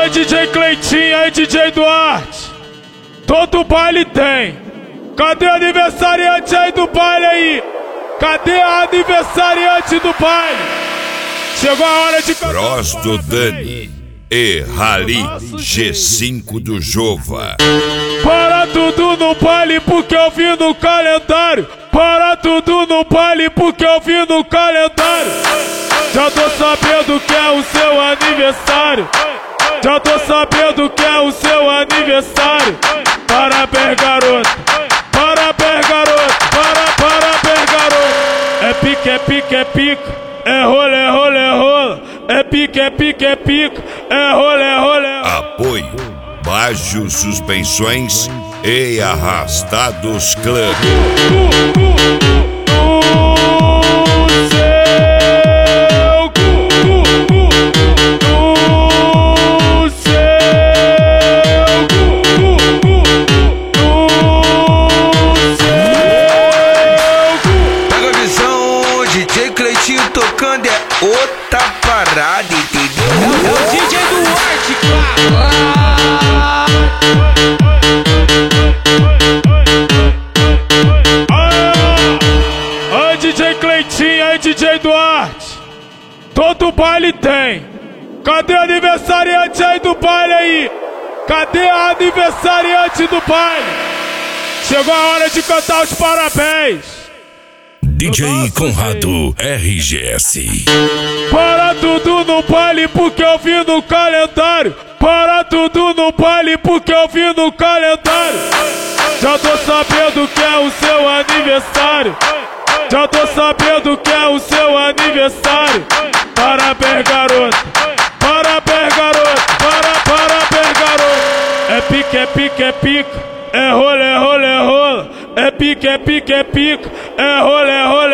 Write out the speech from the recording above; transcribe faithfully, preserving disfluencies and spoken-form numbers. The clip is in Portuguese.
Oi, D J Cleitinho, aí D J Duarte. Todo baile tem. Cadê a aniversariante aí do baile aí? Cadê a aniversariante do baile? Chegou a hora de... Bros do Dani e Rally G cinco do Jova. Para tudo no baile porque eu vi no calendário. Para tudo no baile porque eu vi no calendário. Já tô sabendo que é o seu aniversário. Já tô sabendo que é o seu aniversário. Parabéns, garoto. Parabéns, garoto. Para, parabéns, garoto. É pique, é pique, é pique. É rola, é rola, é rola. É pique, é pique, é pique. É rola, é rola, é rola. Apoio Baixo Suspensões e Arrastados Club. Tocando é outra parada, entendeu? É o D J Duarte, cara. Oi, D J Cleitinho, aí D J Duarte. Todo baile tem. Cadê a aniversariante aí do baile aí? Cadê a aniversariante do baile? Chegou a hora de cantar os parabéns. D J Conrado R G S. Para tudo no baile porque eu vi no calendário. Para tudo no baile porque eu vi no calendário. Já tô sabendo que é o seu aniversário. Já tô sabendo que é o seu aniversário. Parabéns, garoto. Parabéns, garoto. Para, parabéns, garoto. É pique, é pique, é pique. É rola, é rola, é rola. É pique, é pique, é pique. É rola, é rola.